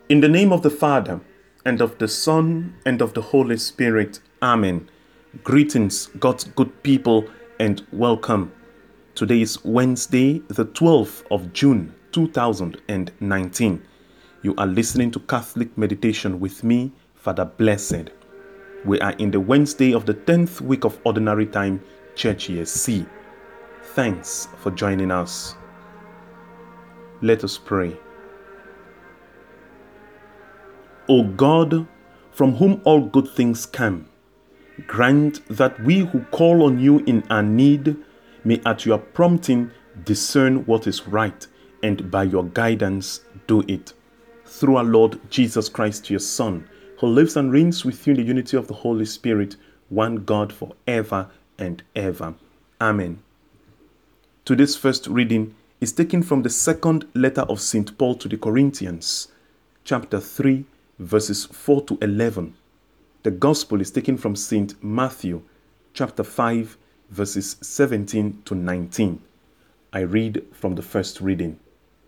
In the name of the Father, and of the Son, and of the Holy Spirit. Amen. Greetings, God's good people, and welcome. Today is Wednesday, the 12th of June, 2019. You are listening to Catholic Meditation with me, Father Blessed. We are in the Wednesday of the 10th week of Ordinary Time, Church Year C. Thanks for joining us. Let us pray. O God, from whom all good things come, grant that we who call on you in our need may at your prompting discern what is right, and by your guidance do it. Through our Lord Jesus Christ, your Son, who lives and reigns with you in the unity of the Holy Spirit, one God forever and ever. Amen. Today's first reading is taken from the second letter of St. Paul to the Corinthians, chapter 3, verses 4 to 11. The Gospel is taken from St. Matthew, chapter 5, verses 17 to 19. I read from the first reading.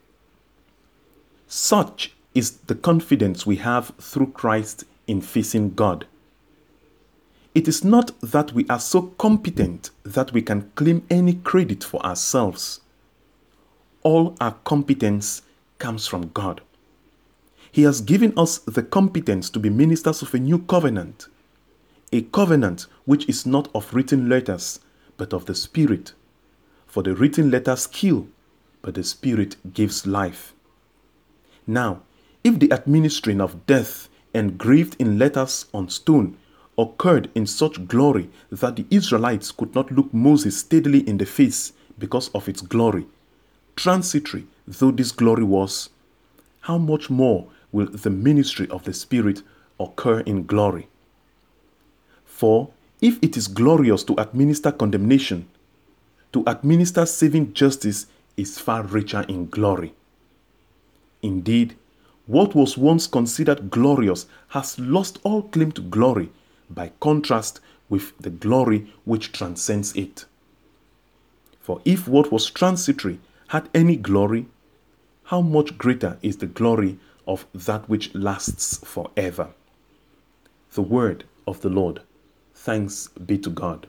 Such is the confidence we have through Christ in facing God. It is not that we are so competent that we can claim any credit for ourselves. All our competence comes from God. He has given us the competence to be ministers of a new covenant, a covenant which is not of written letters, but of the Spirit. For the written letters kill, but the Spirit gives life. Now, if the administering of death engraved in letters on stone occurred in such glory that the Israelites could not look Moses steadily in the face because of its glory, transitory though this glory was, how much more will the ministry of the Spirit occur in glory? For if it is glorious to administer condemnation, to administer saving justice is far richer in glory. Indeed, what was once considered glorious has lost all claim to glory by contrast with the glory which transcends it. For if what was transitory had any glory, how much greater is the glory of that which lasts forever. The word of the Lord. Thanks be to God.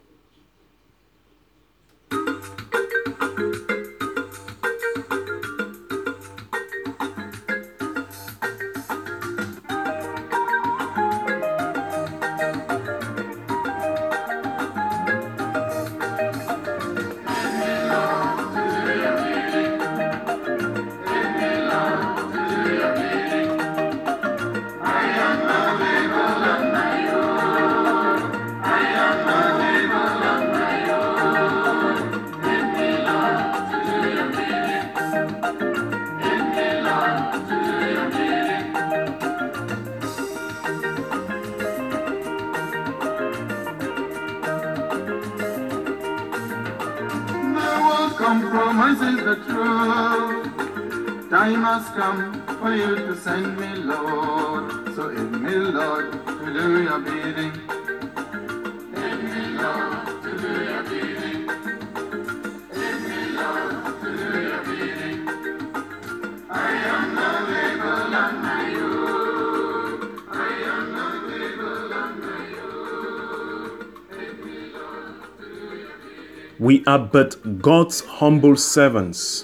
Compromise is the truth. Time has come for you to send me, Lord. So aid me, Lord, to do your bidding. Aid me, Lord, to do your bidding. Aid me, Lord, to do your bidding. I am the label and my yoke. I am the label and my yoke. Aid me, Lord, to do your bidding. We are but God's humble servants.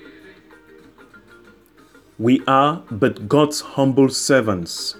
We are but God's humble servants.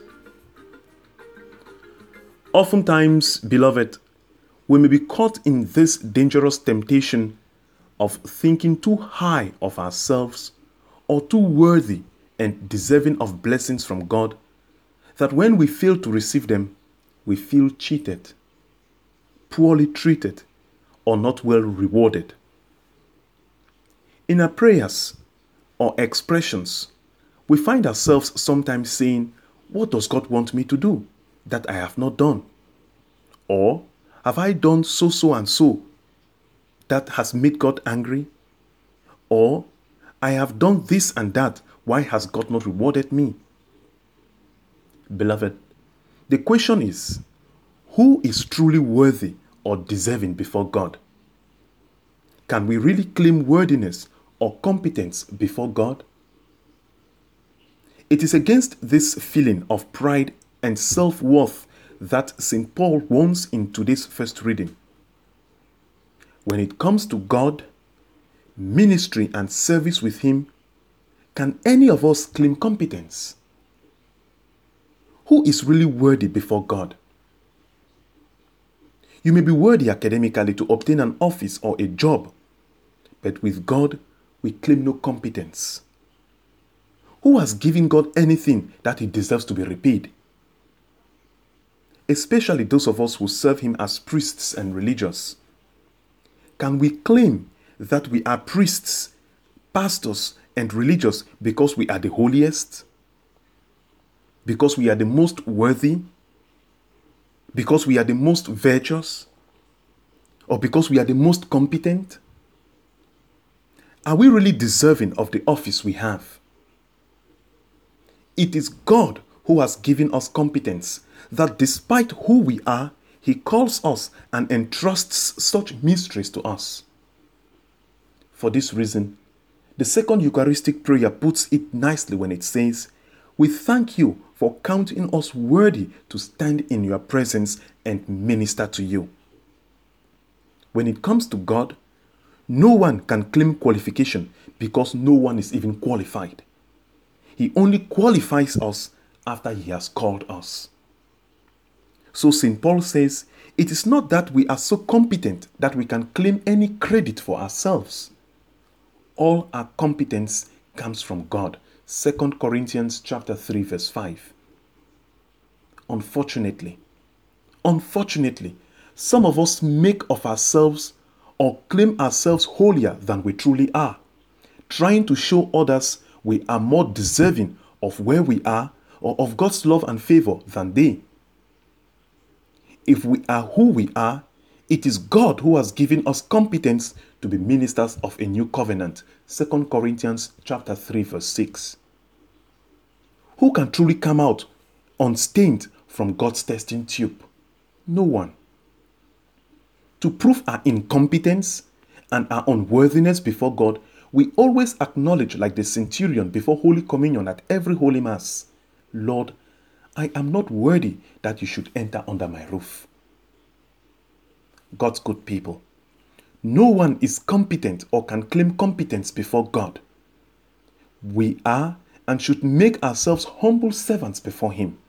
Oftentimes, beloved, we may be caught in this dangerous temptation of thinking too high of ourselves or too worthy and deserving of blessings from God, that when we fail to receive them, we feel cheated, poorly treated, or not well rewarded. In our prayers or expressions, we find ourselves sometimes saying, "What does God want me to do that I have not done?" Or, "Have I done so and so that has made God angry?" Or, "I have done this and that, why has God not rewarded me?" Beloved, the question is, who is truly worthy or deserving before God? Can we really claim worthiness or competence before God? It is against this feeling of pride and self-worth that St. Paul warns in today's first reading. When it comes to God, ministry and service with Him, can any of us claim competence? Who is really worthy before God? You may be worthy academically to obtain an office or a job, but with God, we claim no competence. Who has given God anything that He deserves to be repaid? Especially those of us who serve Him as priests and religious. Can we claim that we are priests, pastors, and religious because we are the holiest? Because we are the most worthy? Because we are the most virtuous? Or because we are the most competent? Are we really deserving of the office we have? It is God who has given us competence, that despite who we are, He calls us and entrusts such mysteries to us. For this reason, the second Eucharistic prayer puts it nicely when it says, "We thank you for counting us worthy to stand in your presence and minister to you." When it comes to God, no one can claim qualification because no one is even qualified. He only qualifies us after He has called us. So St. Paul says, it is not that we are so competent that we can claim any credit for ourselves. All our competence comes from God. 2 Corinthians chapter 3 verse 5. Unfortunately, some of us make of ourselves or claim ourselves holier than we truly are, trying to show others we are more deserving of where we are or of God's love and favor than they. If we are who we are, it is God who has given us competence to be ministers of a new covenant. 2 Corinthians chapter 3 verse 6. Who can truly come out unstained from God's testing tube? No one. To prove our incompetence and our unworthiness before God, we always acknowledge, like the centurion before Holy Communion at every Holy Mass, "Lord, I am not worthy that you should enter under my roof." God's good people, no one is competent or can claim competence before God. We are and should make ourselves humble servants before Him.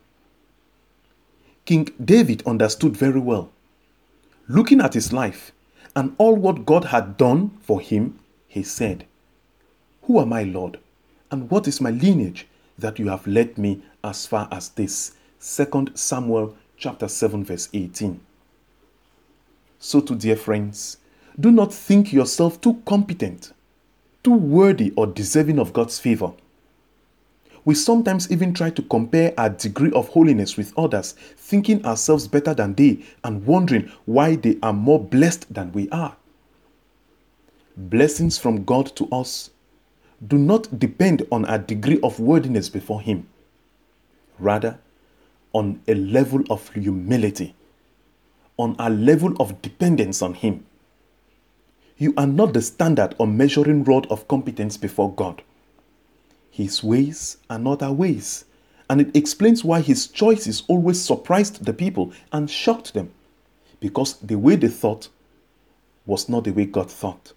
King David understood very well. Looking at his life and all what God had done for him, he said, "Who am I, Lord, and what is my lineage that you have led me as far as this?" 2 Samuel chapter 7 verse 18. So too, dear friends, do not think yourself too competent, too worthy or deserving of God's favor. We sometimes even try to compare our degree of holiness with others, thinking ourselves better than they and wondering why they are more blessed than we are. Blessings from God to us do not depend on our degree of worthiness before Him, rather on a level of humility, on our level of dependence on Him. You are not the standard or measuring rod of competence before God. His ways are not our ways, and it explains why His choices always surprised the people and shocked them, because the way they thought was not the way God thought.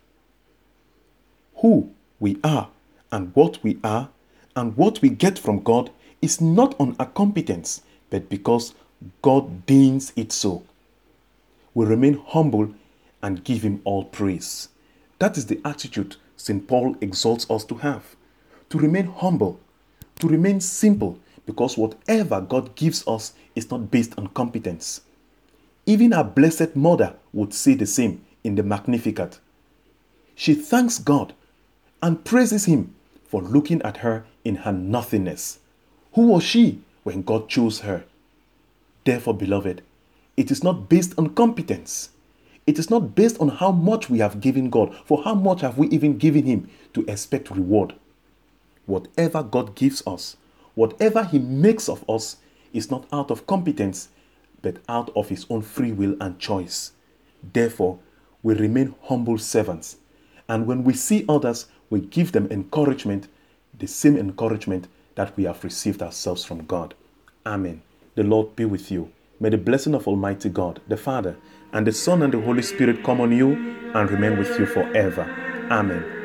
Who we are and what we get from God is not on our competence, but because God deigns it so. We remain humble and give Him all praise. That is the attitude St. Paul exhorts us to have. To remain humble, to remain simple, because whatever God gives us is not based on competence. Even our Blessed Mother would say the same in the Magnificat. She thanks God and praises Him for looking at her in her nothingness. Who was she when God chose her? Therefore, beloved, it is not based on competence. It is not based on how much we have given God, for how much have we even given Him to expect reward. Whatever God gives us, whatever He makes of us, is not out of competence, but out of His own free will and choice. Therefore, we remain humble servants. And when we see others, we give them encouragement, the same encouragement that we have received ourselves from God. Amen. The Lord be with you. May the blessing of Almighty God, the Father, and the Son, and the Holy Spirit come on you and remain with you forever. Amen.